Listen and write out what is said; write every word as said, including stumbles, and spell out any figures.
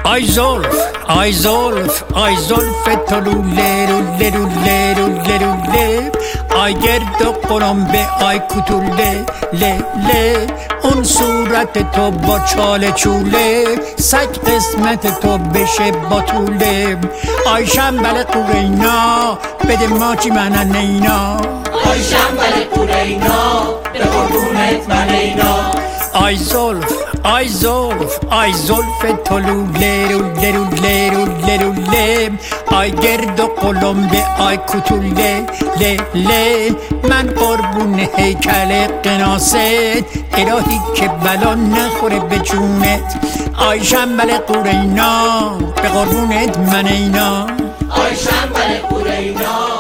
آی زلف آی زلف آی زلف تو لوله لوله لوله لوله لوله آی گرد و قرنبه آی کتوله له له اون صورت تو با چاله چوله سگ قسمت تو بشه با طوله آی شنبل قورینا بده ماچی من نینا آی شنبل قورینا به قربونت من اینا آی زلف آی زلف آی زلف تو لوله لوله لوله لوله لوله آی گرد و قلمبه آی کتوله له له من قربون هیکل قناست الهی که بلا نخوره به جونت آی شنبل قورینا به قربونت من اینا آی شنبل قورینا